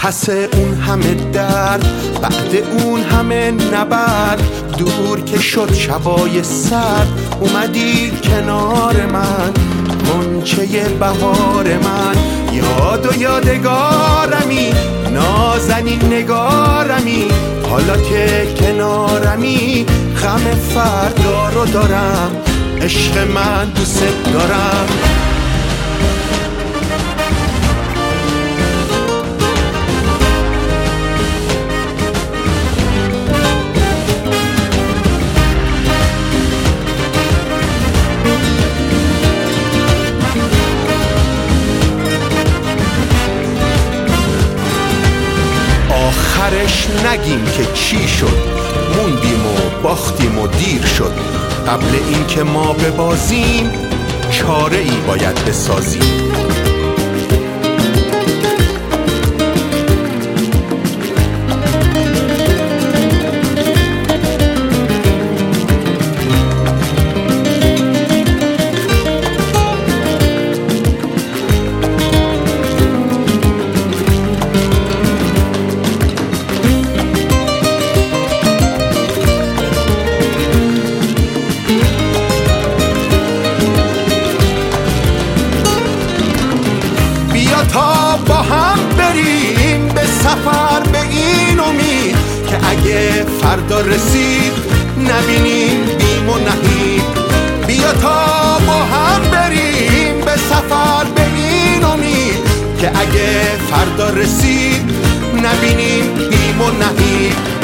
پس اون همه درد، بعد اون همه نبرد، دور که شد شبای سرد، اومدی کنار من، غنچه بهار من. یاد و یادگارمی، نازنین نگارمی، حالا که کنارمی، غم فردا رو دارم، عشق من دوست دارم. آخرش نگیم که چی شد، موندیم و باختیم و دیر شد. قبل این که ما ببازیم، چاره ای باید بسازیم. تا با هم بریم به سفر به این امید که اگه فردا رسید نبینیم بیم و نهید. بیا تا با هم بریم به سفر به این امید که اگه فردا رسید نبینیم بیم و نهید.